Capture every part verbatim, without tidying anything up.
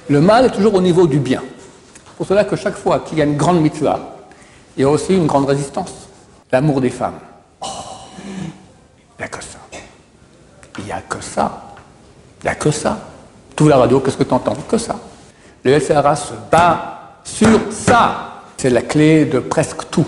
Le mal est toujours au niveau du bien. C'est pour cela que chaque fois qu'il y a une grande mitzvah, il y a aussi une grande résistance. L'amour des femmes. Oh, il n'y a que ça. Il n'y a que ça. Il n'y a que ça. Tu ouvres la radio, qu'est-ce que tu entends? Que ça. Le S R A se bat sur ça. C'est la clé de presque tout.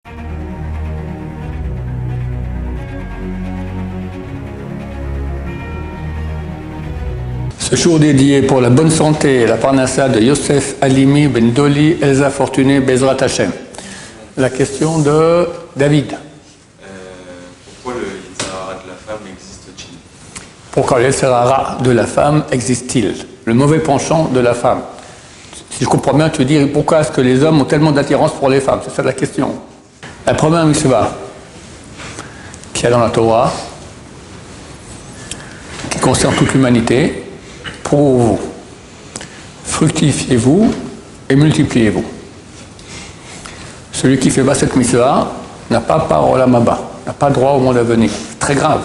Ce jour dédié pour la bonne santé et la parnassa de Yosef Halimi Ben Doli Elsa Fortuné Bezrat Hashem. La question de David. Euh, pourquoi le Yitzhara de la femme existe-t-il? Pourquoi le Yitzhara de la femme existe-t-il? Le mauvais penchant de la femme. Si je comprends bien, tu dis pourquoi est-ce que les hommes ont tellement d'attirance pour les femmes? C'est ça la question. La première mitzvah qu'il y a dans la Torah, qui concerne toute l'humanité, pour vous, fructifiez-vous et multipliez-vous. Celui qui fait pas cette mitzvah n'a pas part au olam haba, n'a pas droit au monde à venir. C'est très grave.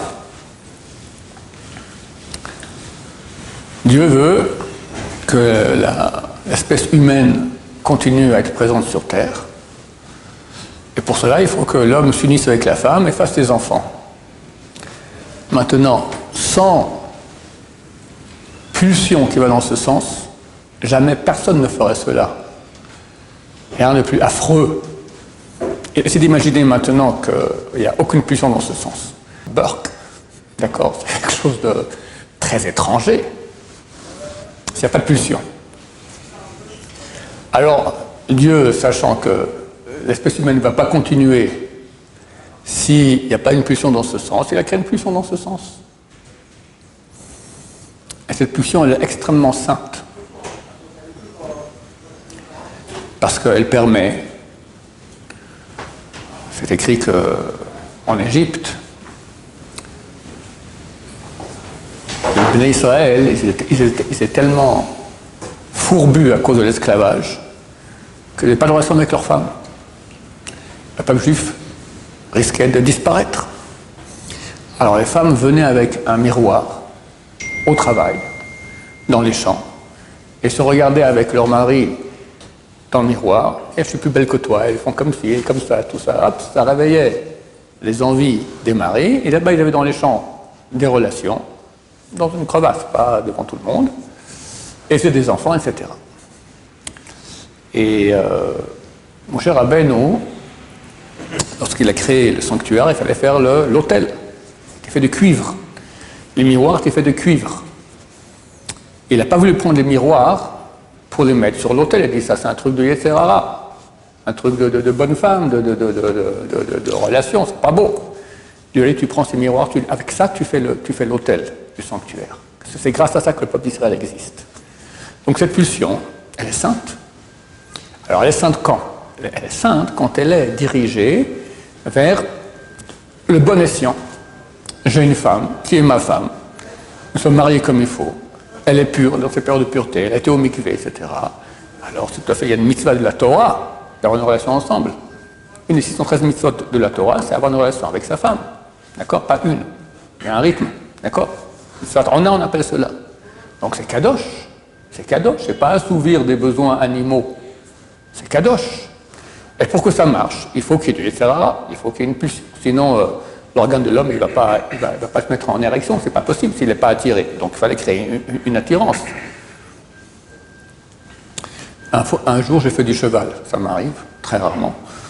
Dieu veut que la, l'espèce humaine continue à être présente sur Terre. Et pour cela, il faut que l'homme s'unisse avec la femme et fasse des enfants. Maintenant, sans pulsion qui va dans ce sens, jamais personne ne ferait cela. Rien de plus affreux. Et essayez d'imaginer maintenant qu'il n'y a aucune pulsion dans ce sens. Burke, d'accord, c'est quelque chose de très étranger. S'il n'y a pas de pulsion. Alors, Dieu, sachant que l'espèce humaine ne va pas continuer s'il n'y a pas une pulsion dans ce sens, il a créé une pulsion dans ce sens. Et cette pulsion, elle est extrêmement sainte. Parce qu'elle permet, c'est écrit qu'en Égypte, les Béné Israël, ils étaient, ils, étaient, ils étaient tellement fourbus à cause de l'esclavage qu'ils n'avaient pas de relation avec leurs femmes. Le peuple juif risquait de disparaître. Alors les femmes venaient avec un miroir au travail, dans les champs, et se regardaient avec leur mari dans le miroir, et je suis plus belle que toi, elles font comme ci, comme ça, tout ça, hop, ça réveillait les envies des maris, et là-bas ils avaient dans les champs des relations, dans une crevasse, pas devant tout le monde, et c'est des enfants, et cetera. Et euh, mon cher Rabbeinu, lorsqu'il a créé le sanctuaire, il fallait faire le, l'autel, qui est fait de cuivre. Les miroirs qui est fait de cuivre. Il n'a pas voulu prendre les miroirs pour les mettre sur l'autel. Il a dit ça, c'est un truc de Yetzer Hara, un truc de, de, de bonne femme, de, de, de, de, de, de, de relation, c'est pas beau. Dieu a dit, tu prends ces miroirs, tu, avec ça, tu fais, le, tu fais l'autel du sanctuaire. C'est grâce à ça que le peuple d'Israël existe. Donc cette pulsion, elle est sainte. Alors elle est sainte quand? Elle est sainte quand elle est dirigée vers le bon escient. J'ai une femme, qui est ma femme. Nous sommes mariés comme il faut. Elle est pure, dans ses périodes de pureté. Elle a été au mikvé, et cetera. Alors, tout à fait, il y a une mitzvah de la Torah d'avoir une relation ensemble. Une des six cent treize mitzvot de la Torah, c'est avoir une relation avec sa femme. D'accord? Pas une. Il y a un rythme. D'accord? On a, on appelle cela. Donc, c'est kadosh. C'est kadosh. C'est pas assouvir des besoins animaux. C'est kadosh. Et pour que ça marche, il faut qu'il y ait du Yetzer Hara. Il faut qu'il y ait une pulsion. Sinon, euh, l'organe de l'homme, il ne va, va, va pas se mettre en érection, c'est pas possible s'il n'est pas attiré. Donc il fallait créer une, une attirance. Un, un jour, j'ai fait du cheval, ça m'arrive, très rarement.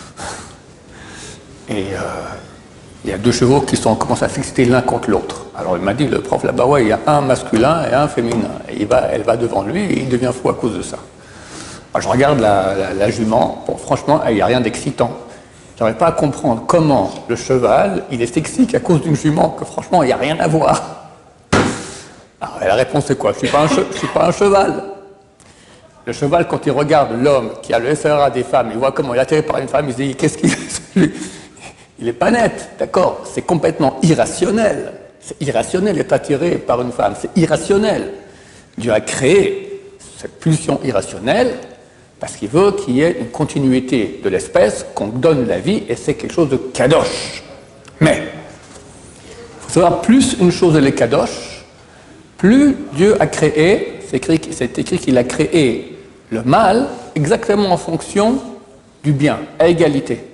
Et euh, il y a deux chevaux qui sont commencé à s'exciter l'un contre l'autre. Alors il m'a dit, le prof là-bas, ouais, il y a un masculin et un féminin. Et il va, elle va devant lui et il devient fou à cause de ça. Alors, je regarde la, la, la jument, bon, franchement, il n'y a rien d'excitant. Je n'arrive pas à comprendre comment le cheval, il est sexy à cause d'une jument, que franchement, il n'y a rien à voir. Alors, la réponse c'est quoi? Je ne suis pas un che- je suis pas un cheval. Le cheval, quand il regarde l'homme qui a le S R A des femmes, il voit comment il est attiré par une femme, il se dit, qu'est-ce qu'il est? Il n'est pas net, d'accord? C'est complètement irrationnel. C'est irrationnel d'être attiré par une femme, c'est irrationnel. Dieu a créé cette pulsion irrationnelle parce qu'il veut qu'il y ait une continuité de l'espèce, qu'on donne la vie, et c'est quelque chose de kadosh. Mais, il faut savoir, plus une chose elle est kadosh, plus Dieu a créé, c'est écrit, c'est écrit qu'il a créé le mal exactement en fonction du bien, à égalité.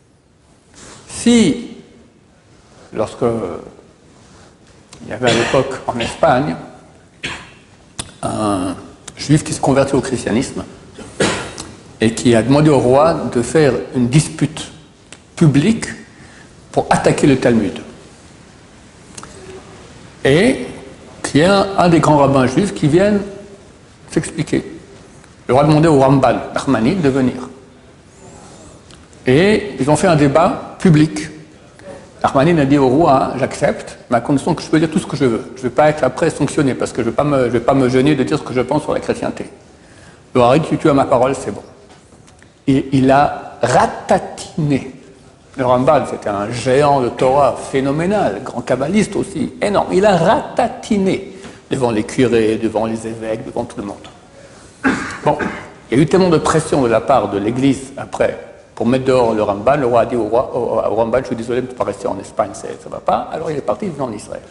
Si, lorsque il y avait à l'époque en Espagne un juif qui se convertit au christianisme et qui a demandé au roi de faire une dispute publique pour attaquer le Talmud. Et qu'il y a un, un des grands rabbins juifs qui viennent s'expliquer. Le roi a demandé au Ramban, Nachmanides, de venir. Et ils ont fait un débat public. Nachmanides a dit au roi, j'accepte, mais à condition que je peux dire tout ce que je veux. Je ne vais pas être après sanctionné, parce que je ne vais pas me, je vais pas me gêner de dire ce que je pense sur la chrétienté. Le roi a dit, si tu as ma parole, c'est bon. Et il a ratatiné. Le Rambam, c'était un géant de Torah phénoménal, grand kabbaliste aussi, énorme. Il a ratatiné devant les curés, devant les évêques, devant tout le monde. Bon, il y a eu tellement de pression de la part de l'Église après pour mettre dehors le Rambam. Le roi a dit au, roi, au, au Rambam, je suis désolé, tu ne peux pas rester en Espagne, ça ne va pas. Alors il est parti, il est en Israël.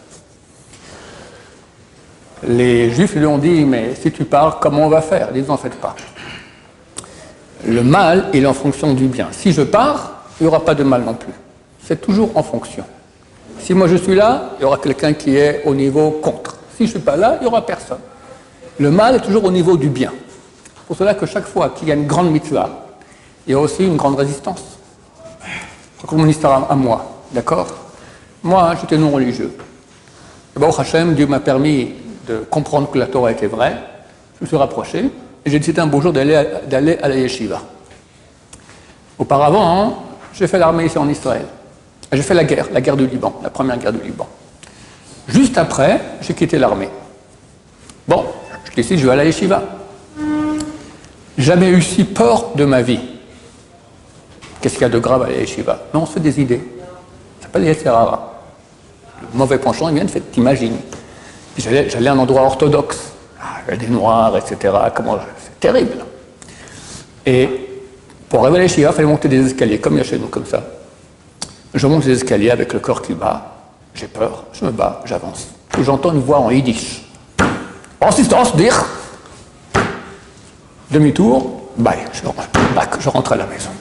Les Juifs lui ont dit, mais si tu pars, comment on va faire? Ils disent, n'en faites pas. Le mal, il est en fonction du bien. Si je pars, il n'y aura pas de mal non plus. C'est toujours en fonction. Si moi je suis là, il y aura quelqu'un qui est au niveau contre. Si je ne suis pas là, il n'y aura personne. Le mal est toujours au niveau du bien. C'est pour cela que chaque fois qu'il y a une grande mitzvah, il y a aussi une grande résistance. C'est comme mon histoire à moi, d'accord? Moi, j'étais non religieux. Et Baruch Hashem, Dieu m'a permis de comprendre que la Torah était vraie. Je me suis rapproché et j'ai décidé un beau jour d'aller à, d'aller à la yeshiva. Auparavant, hein, j'ai fait l'armée ici en Israël. J'ai fait la guerre, la guerre du Liban, la première guerre du Liban. Juste après, j'ai quitté l'armée. Bon, je décide, je vais à la yeshiva. Jamais eu si peur de ma vie. Qu'est-ce qu'il y a de grave à la yeshiva? Non, c'est des idées. Ça s'appelle les Yetzer Hara. Le mauvais penchant, il vient de fait, t'imagines. J'allais, j'allais à un endroit orthodoxe. Ah, il y a des noirs, et cetera. Comment, c'est terrible. Et pour arriver à la yeshiva, il fallait monter des escaliers, comme il y a chez nous, comme ça. Je monte les escaliers avec le corps qui bat. J'ai peur, je me bats, j'avance. J'entends une voix en yiddish. Assistance, dire. Demi-tour, bye, je, back, je rentre à la maison.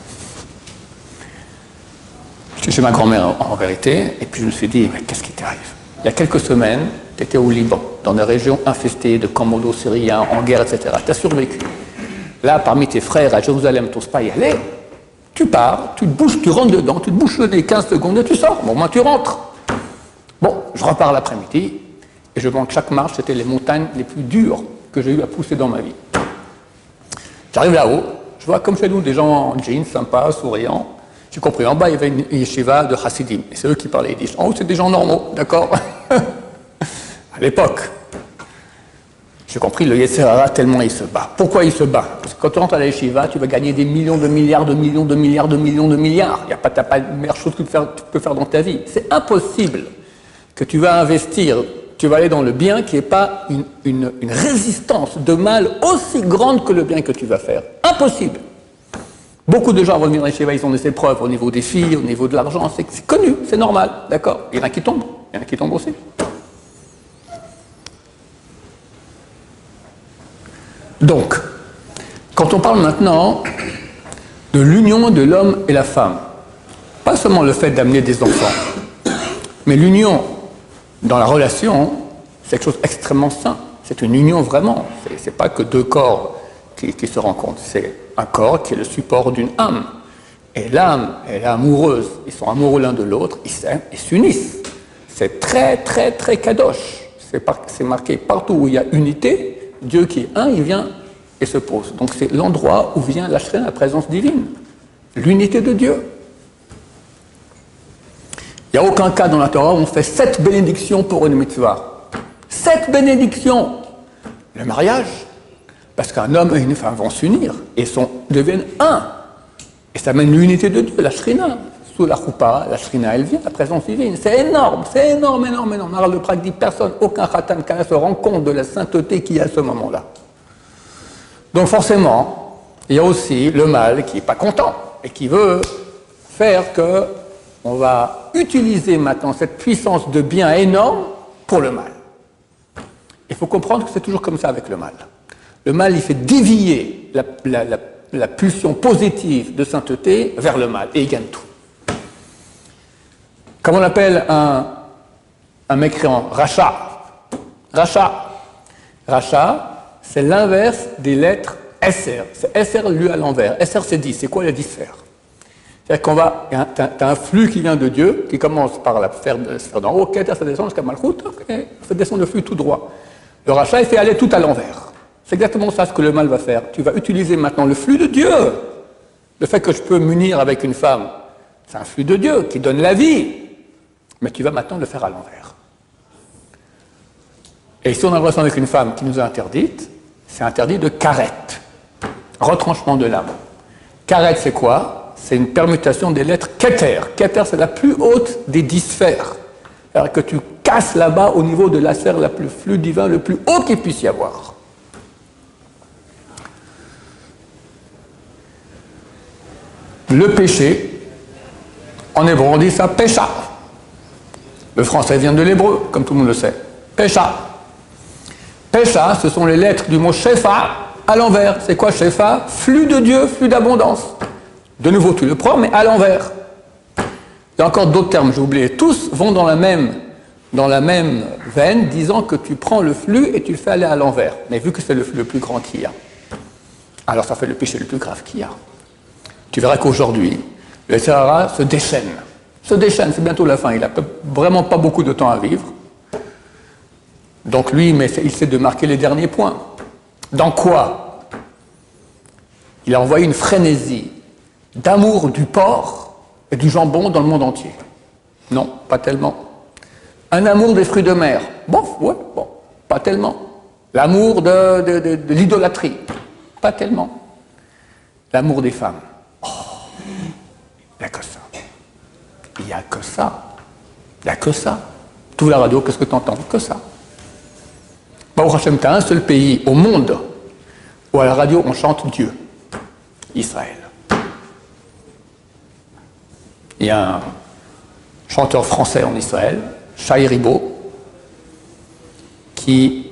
J'étais chez ma grand-mère en, en vérité, et puis je me suis dit, mais qu'est-ce qui t'arrive? Il y a quelques semaines, tu étais au Liban, dans des régions infestées de commandos syriens, en guerre, et cetera. Tu as survécu. Là, parmi tes frères à Jérusalem, tu n'oses pas y aller. Tu pars, tu te bouches, tu rentres dedans, tu te bouches le nez quinze secondes et tu sors. Bon, moi, tu rentres. Bon, je repars l'après-midi, et je vois que chaque marche, c'était les montagnes les plus dures que j'ai eu à pousser dans ma vie. J'arrive là-haut, je vois comme chez nous des gens en jeans, sympas, souriants. J'ai compris, en bas, il y avait une yeshiva de Hasidim, et c'est eux qui parlaient yiddish. En haut, c'est des gens normaux, d'accord? À l'époque. J'ai compris le Yetzer Hara tellement il se bat. Pourquoi il se bat? Parce que quand tu rentres à la yeshiva, tu vas gagner des millions de milliards, de millions, de milliards, de millions, de milliards. Il n'y a pas, t'as pas de meilleure chose que tu peux faire dans ta vie. C'est impossible que tu vas investir, tu vas aller dans le bien qui n'est pas une, une, une résistance de mal aussi grande que le bien que tu vas faire. Impossible. Beaucoup de gens vont venir à la yeshiva, ils ont des épreuves au niveau des filles, au niveau de l'argent, c'est, c'est connu, c'est normal, d'accord? Il y en a qui tombent, il y en a qui tombent aussi. Donc, quand on parle maintenant de l'union de l'homme et la femme, pas seulement le fait d'amener des enfants, mais l'union dans la relation, c'est quelque chose d'extrêmement sain. C'est une union vraiment. C'est, c'est pas que deux corps qui, qui se rencontrent. C'est un corps qui est le support d'une âme. Et l'âme, elle est amoureuse. Ils sont amoureux l'un de l'autre. Ils s'aiment, ils s'unissent. C'est très, très, très kadosh. C'est, par, c'est marqué partout où il y a unité. Dieu qui est un, il vient et se pose. Donc c'est l'endroit où vient la shrina, la présence divine. L'unité de Dieu. Il n'y a aucun cas dans la Torah où on fait sept bénédictions pour une mitzvah. Sept bénédictions. Le mariage, parce qu'un homme et une femme vont s'unir et sont, deviennent un. Et ça mène l'unité de Dieu, la shrina. Sous la choupa, la shrina, elle vient, la présence divine. C'est énorme, c'est énorme, énorme, énorme. Maral de Prague dit personne, aucun khatan kana se rend compte de la sainteté qu'il y a à ce moment-là. Donc forcément, il y a aussi le mal qui n'est pas content et qui veut faire que on va utiliser maintenant cette puissance de bien énorme pour le mal. Il faut comprendre que c'est toujours comme ça avec le mal. Le mal, il fait dévier la, la, la, la pulsion positive de sainteté vers le mal, et il gagne tout. Comme on appelle un, un mécréant, rachat. Rachat. Rachat, c'est l'inverse des lettres S R. C'est S R lu à l'envers. S R, c'est dix. C'est quoi les dix sphères? C'est-à-dire qu'on va, tu as un flux qui vient de Dieu, qui commence par la sphère d'en haut, Keter, ça descend jusqu'à Malchut, et ça descend le flux tout droit. Le rachat, il fait aller tout à l'envers. C'est exactement ça ce que le mal va faire. Tu vas utiliser maintenant le flux de Dieu. Le fait que je peux m'unir avec une femme, c'est un flux de Dieu qui donne la vie. Mais tu vas maintenant le faire à l'envers. Et si on a une relation avec une femme qui nous est interdite, c'est interdit de karet, retranchement de l'âme. Karet, c'est quoi? C'est une permutation des lettres Keter. Keter, c'est la plus haute des dix sphères. C'est-à-dire que tu casses là-bas au niveau de la sphère la plus flux divin, le plus haut qu'il puisse y avoir. Le péché, en hébreu on dit ça, pécha. Le français vient de l'hébreu, comme tout le monde le sait. Pécha. Pécha, ce sont les lettres du mot shefa à l'envers. C'est quoi shefa? Flux de Dieu, flux d'abondance. De nouveau, tu le prends, mais à l'envers. Il y a encore d'autres termes, j'ai oublié. Tous vont dans la même, dans la même veine, disant que tu prends le flux et tu le fais aller à l'envers. Mais vu que c'est le flux le plus grand qu'il y a, alors ça fait le péché le plus grave qu'il y a. Tu verras qu'aujourd'hui, le Sahara se déchaîne. Se déchaîne, c'est bientôt la fin. Il n'a vraiment pas beaucoup de temps à vivre. Donc lui, mais il sait de marquer les derniers points. Dans quoi? Il a envoyé une frénésie d'amour du porc et du jambon dans le monde entier. Non, pas tellement. Un amour des fruits de mer. Bon, ouais, bon, pas tellement. L'amour de, de, de, de l'idolâtrie. Pas tellement. L'amour des femmes. Oh, il n'y a que ça. Il n'y a que ça. Il n'y a que ça. Tu ouvres la radio, qu'est-ce que tu entends? Que ça. Baruch Hashem, tu as un seul pays au monde où à la radio on chante Dieu. Israël. Il y a un chanteur français en Israël, Shai Ribo, qui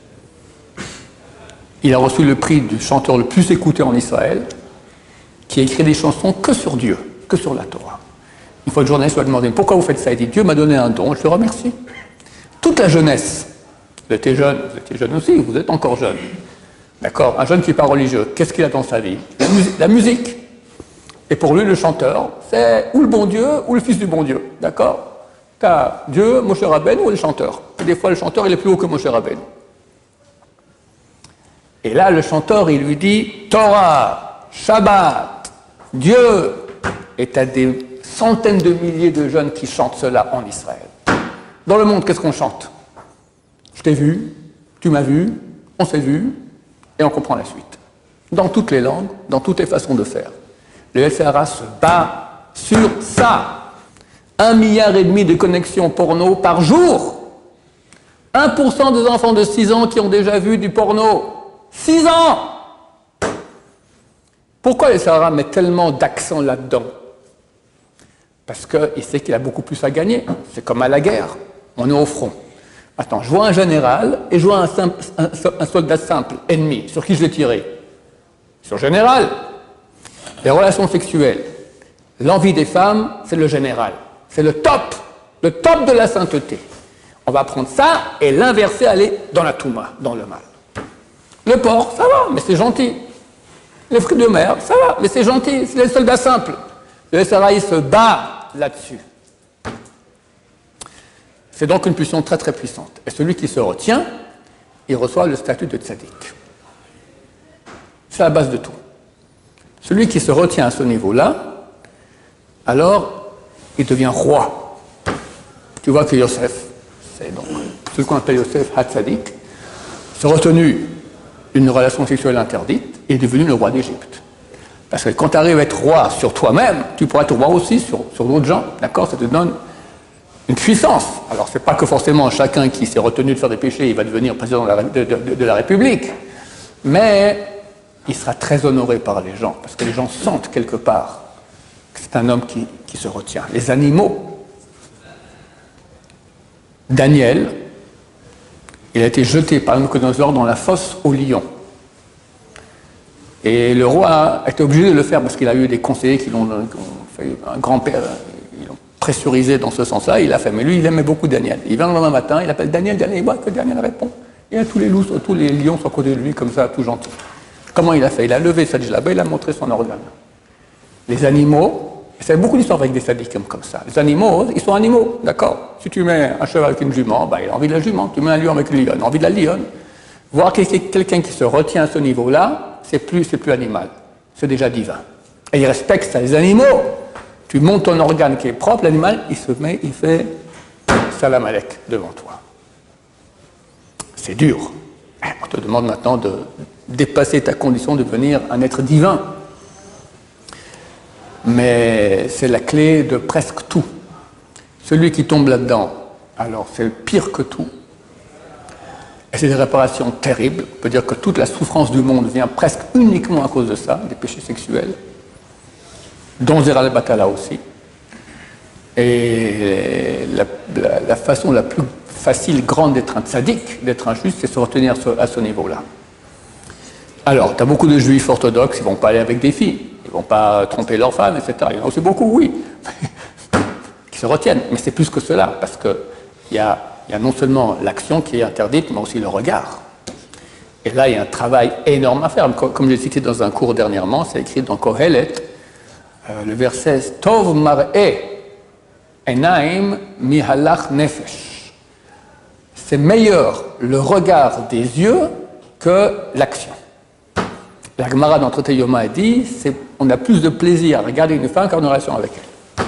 il a reçu le prix du chanteur le plus écouté en Israël, qui a écrit des chansons que sur Dieu, que sur la Torah. Une fois le journaliste lui a demandé pourquoi vous faites ça, il dit Dieu m'a donné un don, je le remercie. Toute la jeunesse, vous étiez jeune, vous étiez jeune aussi, vous êtes encore jeune. D'accord, un jeune qui n'est pas religieux, qu'est-ce qu'il a dans sa vie? La, mus la musique. Et pour lui, le chanteur, c'est ou le bon Dieu ou le fils du bon Dieu. D'accord? Tu as Dieu, Moshe Rabbeinu ou le chanteur. Et des fois, le chanteur, il est plus haut que Moshe Rabbeinu. Et là, le chanteur, il lui dit Torah, Shabbat, Dieu. Et tu as des centaines de milliers de jeunes qui chantent cela en Israël. Dans le monde, qu'est-ce qu'on chante? Je t'ai vu, tu m'as vu, on s'est vu, et on comprend la suite. Dans toutes les langues, dans toutes les façons de faire. Le S R A se bat sur ça. Un milliard et demi de connexions porno par jour. un pour cent des enfants de six ans qui ont déjà vu du porno. six ans! Pourquoi le S R A met tellement d'accent là-dedans? Parce qu'il sait qu'il a beaucoup plus à gagner. C'est comme à la guerre. On est au front. Attends, je vois un général et je vois un, simple, un, un soldat simple, ennemi. Sur qui je vais tirer? Sur le général. Les relations sexuelles, l'envie des femmes, c'est le général. C'est le top, le top de la sainteté. On va prendre ça et l'inverser, aller dans la touma, dans le mal. Le porc, ça va, mais c'est gentil. Les fruits de mer, ça va, mais c'est gentil, c'est les soldats simples. Le S R A, il se bat là-dessus. C'est donc une pulsion très très puissante. Et celui qui se retient, il reçoit le statut de tzaddik. C'est la base de tout. Celui qui se retient à ce niveau-là, alors, il devient roi. Tu vois que Yosef, c'est donc celui qu'on appelle Yosef Hatzadik, s'est retenu d'une relation sexuelle interdite et est devenu le roi d'Égypte. Parce que quand tu arrives à être roi sur toi-même, tu pourras être roi aussi sur, sur d'autres gens. D'accord? Ça te donne une puissance. Alors, c'est pas que forcément chacun qui s'est retenu de faire des péchés, il va devenir président de la, de, de, de la République. Mais il sera très honoré par les gens, parce que les gens sentent quelque part que c'est un homme qui, qui se retient. Les animaux, Daniel, Il a été jeté par Nabuchodonosor dans la fosse aux lions. Et le roi a été obligé de le faire parce qu'il a eu des conseillers qui l'ont fait un grand-père, ils l'ont pressurisé dans ce sens-là, il l'a fait. Mais lui, il aimait beaucoup Daniel. Il vient le lendemain matin, il appelle Daniel, Daniel, il voit que Daniel répond. Et là, tous les loups, tous les lions sont à côté de lui, comme ça, tout gentil. Comment il a fait? Il a levé sa djellaba, il a montré son organe. Les animaux, c'est beaucoup d'histoires avec des sadiques comme ça. Les animaux, ils sont animaux, d'accord? Si tu mets un cheval avec une jument, bah, il a envie de la jument. Tu mets un lion avec une lionne, il a envie de la lionne. Voir quelqu'un qui se retient à ce niveau-là, c'est plus, c'est plus animal, c'est déjà divin. Et il respecte ça, les animaux. Tu montes ton organe qui est propre, l'animal, il se met, il fait salam alek devant toi. C'est dur. On te demande maintenant de dépasser ta condition, de devenir un être divin. Mais c'est la clé de presque tout. Celui qui tombe là-dedans, alors c'est pire que tout. Et c'est des réparations terribles. On peut dire que toute la souffrance du monde vient presque uniquement à cause de ça, des péchés sexuels, dont Zera al-Batala aussi. Et la, la, la façon la plus facile, grande d'être un tzaddik, d'être un juste, c'est se retenir à ce niveau-là. Alors, tu as beaucoup de juifs orthodoxes, ils ne vont pas aller avec des filles, ils ne vont pas tromper leurs femmes, et cetera. Il y en a aussi beaucoup, oui, qui se retiennent. Mais c'est plus que cela, parce qu'il y a, y a non seulement l'action qui est interdite, mais aussi le regard. Et là, il y a un travail énorme à faire. Comme, comme j'ai cité dans un cours dernièrement, c'est écrit dans Kohelet, euh, le verset « Tov mar'e enaim mihalach nefesh ». C'est meilleur le regard des yeux que l'action. La Gemara dans Traité Yoma a dit on a plus de plaisir à regarder une femme qu'en relation avec elle.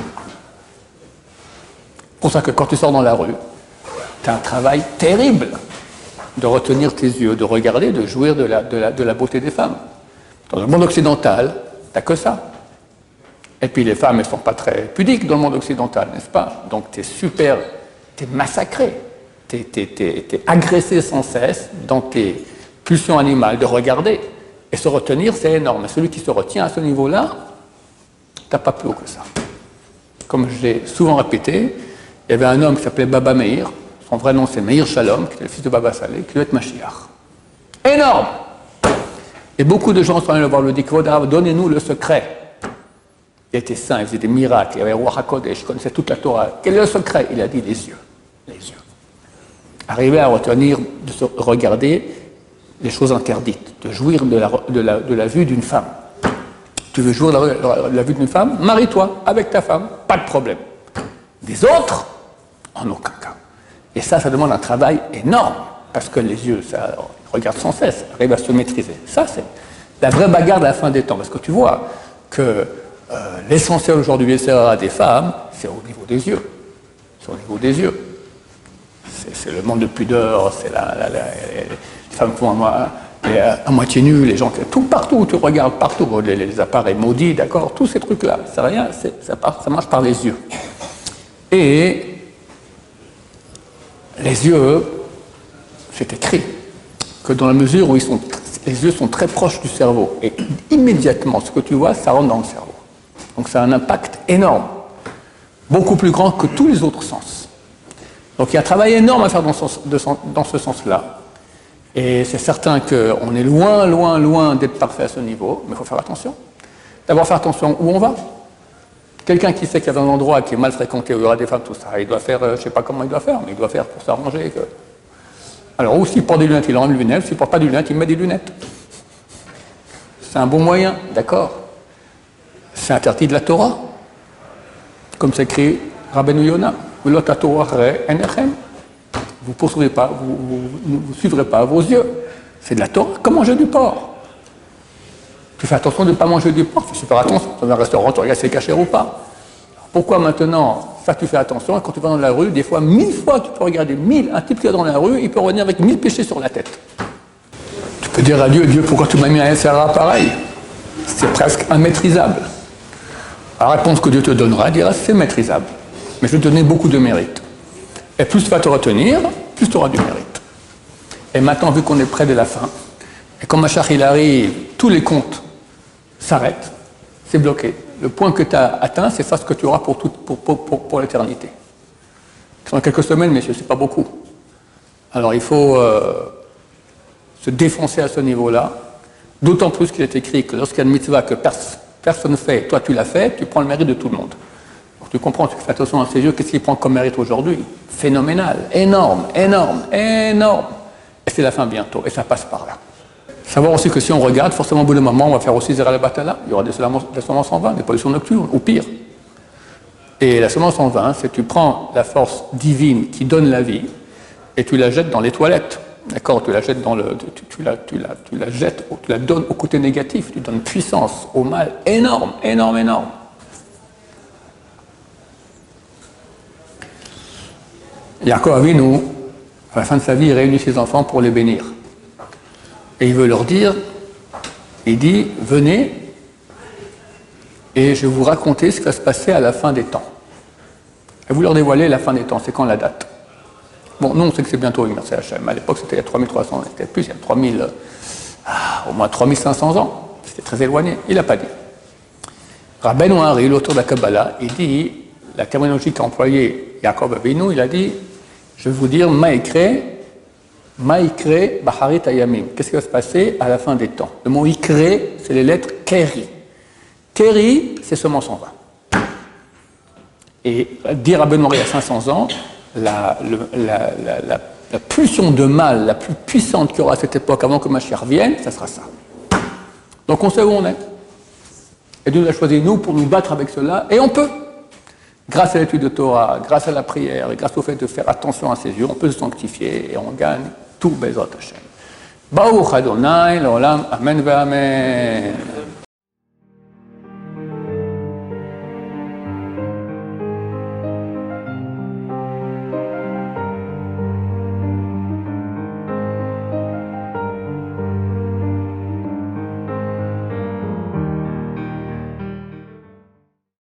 C'est pour ça que quand tu sors dans la rue, tu as un travail terrible de retenir tes yeux, de regarder, de jouir de la, de la, de la beauté des femmes. Dans le monde occidental, tu n'as que ça. Et puis les femmes, elles ne sont pas très pudiques dans le monde occidental, n'est-ce pas? Donc tu es super, tu es massacré, tu es agressé sans cesse dans tes pulsions animales de regarder. Et se retenir, c'est énorme. Celui qui se retient à ce niveau-là, tu n'as pas plus haut que ça. Comme j'ai souvent répété, il y avait un homme qui s'appelait Baba Meir, son vrai nom c'est Meir Shalom, qui était le fils de Baba Saleh, qui devait être Mashiach. Énorme! Et beaucoup de gens sont allés le voir, le dit, donnez-nous le secret. Il était saint, il faisait des miracles, il y avait Roi HaKodesh, il connaissait toute la Torah. Quel est le secret? Il a dit les yeux. Les yeux. Arriver à retenir, de se regarder les choses interdites, de jouir de la, de la, de la vue d'une femme. Tu veux jouir de la, de la vue d'une femme? Marie-toi avec ta femme, pas de problème. Des autres? En aucun cas. Et ça, ça demande un travail énorme, parce que les yeux, ça regarde sans cesse, arrive à se maîtriser. Ça, c'est la vraie bagarre de la fin des temps, parce que tu vois que euh, l'essentiel aujourd'hui des femmes, c'est au niveau des yeux. C'est au niveau des yeux. C'est le manque de pudeur, c'est la, la, la, les femmes font à, à moitié nues, les gens, tout partout où tu regardes, partout, les, les appareils maudits, d'accord, tous ces trucs-là, c'est rien, ça, part, ça marche par les yeux. Et les yeux, c'est écrit que dans la mesure où ils sont, les yeux sont très proches du cerveau, et immédiatement, ce que tu vois, ça rentre dans le cerveau. Donc ça a un impact énorme, beaucoup plus grand que tous les autres sens. Donc il y a un travail énorme à faire dans ce, de, dans ce sens-là. Et c'est certain qu'on est loin, loin, loin d'être parfait à ce niveau, mais il faut faire attention. D'abord faire attention où on va. Quelqu'un qui sait qu'il y a un endroit qui est mal fréquenté, où il y aura des femmes, tout ça, il doit faire, je ne sais pas comment il doit faire, mais il doit faire pour s'arranger. Que... Alors, ou s'il porte des lunettes, il enlève des lunettes, s'il ne porte pas des lunettes, il met des lunettes. C'est un bon moyen, d'accord. C'est interdit de la Torah, comme c'est écrit Rabbeinu Yona. Vous ne poursuivrez pas, vous ne suivrez pas vos yeux. C'est de la Torah, comme manger du porc. Tu fais attention de ne pas manger du porc, tu fais super attention. Dans un restaurant, tu regardes si c'est caché ou pas. Alors, pourquoi maintenant, ça tu fais attention, et quand tu vas dans la rue, des fois, mille fois, tu peux regarder mille, un type qui est dans la rue, il peut revenir avec mille péchés sur la tête. Tu peux dire à Dieu, Dieu, pourquoi tu m'as mis un S R A pareil? C'est presque immaîtrisable. La réponse que Dieu te donnera, il dira, c'est maîtrisable. Mais je vais te donner beaucoup de mérite. Et plus tu vas te retenir, plus tu auras du mérite. Et maintenant, vu qu'on est près de la fin, et quand Mashiach il arrive, tous les comptes s'arrêtent, c'est bloqué. Le point que tu as atteint, c'est ça ce que tu auras pour, tout, pour, pour, pour, pour l'éternité. Dans quelques semaines, messieurs, c'est pas beaucoup. Alors il faut euh, se défoncer à ce niveau-là, d'autant plus qu'il est écrit que lorsqu'il y a une mitzvah que pers personne ne fait, toi tu l'as fait, tu prends le mérite de tout le monde. Donc, tu comprends, tu fais attention à ses yeux, qu'est-ce qu'il prend comme mérite aujourd'hui? Phénoménal, énorme, énorme, énorme. Et c'est la fin bientôt, et ça passe par là. Savoir aussi que si on regarde, forcément au bout d'un moment, on va faire aussi Zera la Batala, il y aura des semences en vain, des pollutions nocturnes, ou pire. Et la semence en vain, c'est que tu prends la force divine qui donne la vie, et tu la jettes dans les toilettes. D'accord, tu la jettes dans le, tu, tu, la, tu, la, tu la jettes, tu la donnes au côté négatif, tu donnes puissance au mal énorme, énorme, énorme. Yaakov Avinu, à la fin de sa vie, il réunit ses enfants pour les bénir. Et il veut leur dire, il dit, venez, et je vais vous raconter ce qui va se passer à la fin des temps. Et vous leur dévoilez la fin des temps, c'est quand la date? Bon, nous on sait que c'est bientôt, merci Hachem. À l'époque c'était il y a trois mille trois cents, c'était plus, il y a trois mille, ah, au moins trois mille cinq cents ans. C'était très éloigné, il n'a pas dit. Rabbeinu Hari, l'auteur de la Kabbalah, il dit, la terminologie qu'a employée Yaakov Avinu, il a dit, je vais vous dire, Maïkre, Maïkre Baharit Ayamim. Qu'est-ce qui va se passer à la fin des temps? Le mot Ikre, c'est les lettres Keri. Keri, c'est semence en vain. Et dire Rabbeinu Hari il y a cinq cents ans, La, le, la, la, la, la pulsion de mal la plus puissante qu'il y aura à cette époque avant que Mashiach vienne, ça sera ça. Donc on sait où on est. Et Dieu nous a choisi nous pour nous battre avec cela, et on peut. Grâce à l'étude de Torah, grâce à la prière, et grâce au fait de faire attention à ses yeux, on peut se sanctifier et on gagne tout Bezrat Hashem. Baruch Adonai, l'olam, amen ve amen.